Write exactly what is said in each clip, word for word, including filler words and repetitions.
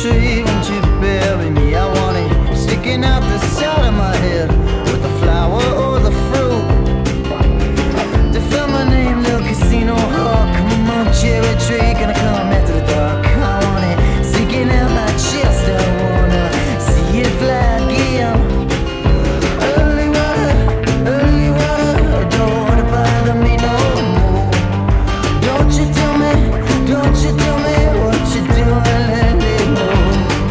tree, won't you bury me? I want it sticking out the side of my head, with the flower or the fruit. To fill my name, little casino hawk. Come on, cherry tree, gonna come after the dark. I want it sticking out my chest, I wanna see it fly again. Early water, early water, don't wanna bother me no more. Don't you tell me, don't you tell me what you doing anymore.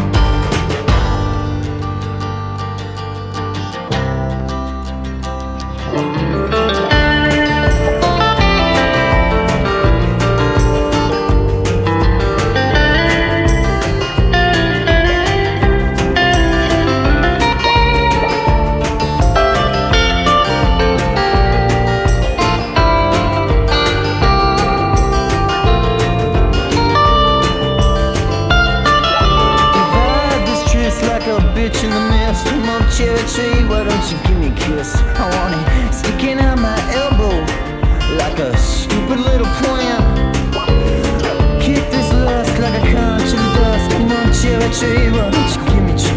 Bitch in the mist, come on cherry tree, why don't you give me a kiss? I want it sticking out my elbow like a stupid little plant. Kick this lust like a conch in the dust. Come on cherry tree, why don't you give me